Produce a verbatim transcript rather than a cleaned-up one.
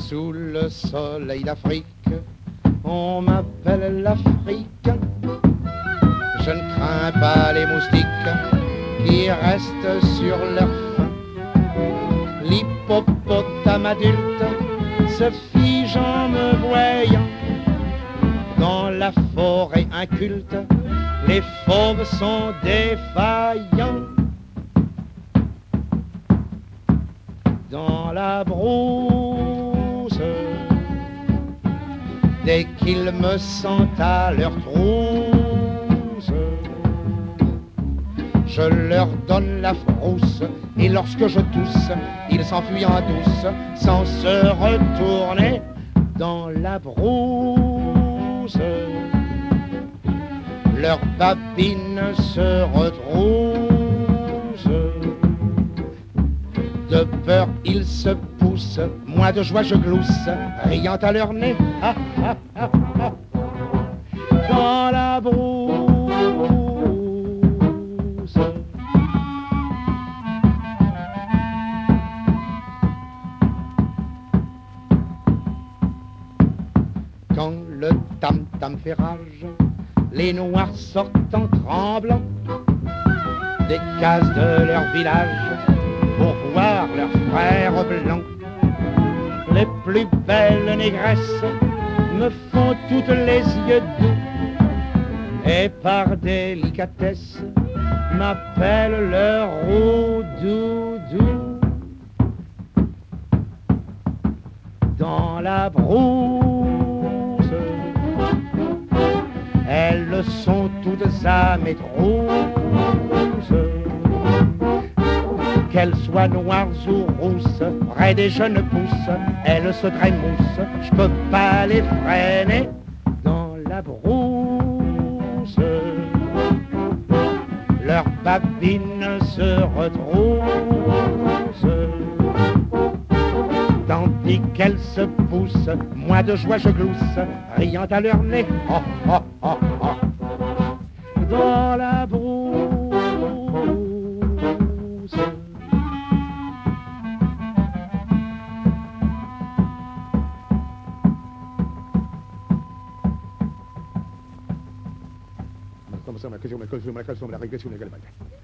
Sous le soleil d'Afrique, on m'appelle l'Afrique. Je ne crains pas les moustiques qui restent sur leur faim. L'hippopotame adulte se fige en me voyant. Dans la forêt inculte, les fauves sont défaillants. Dans la brousse, dès qu'ils me sentent à leur trousse, je leur donne la frousse, et lorsque je tousse, ils s'enfuient en douce, sans se retourner. Dans la brousse, leurs babines se retroussent. De peur ils se poussent, moi de joie je glousse, riant à leur nez, ah, ah, ah, ah. Dans la brousse. Quand le tam-tam fait rage, les noirs sortent en tremblant des cases de leur village pour voir leurs frères blancs. Les plus belles négresses me font toutes les yeux doux et par délicatesse m'appellent leur roux-doudou. Dans la brousse, elles sont toutes à mes trousses. Qu'elles soient noires ou rousses, près des jeunes pousses, elles se trémoussent, je peux pas les freiner. Dans la brousse, leurs babines se retroussent, tandis qu'elles se poussent, moi de joie je glousse, riant à leur nez, oh, oh, oh, oh. Dans la brousse. Estamos en una canción, una canción, una canción, una canción, una canción.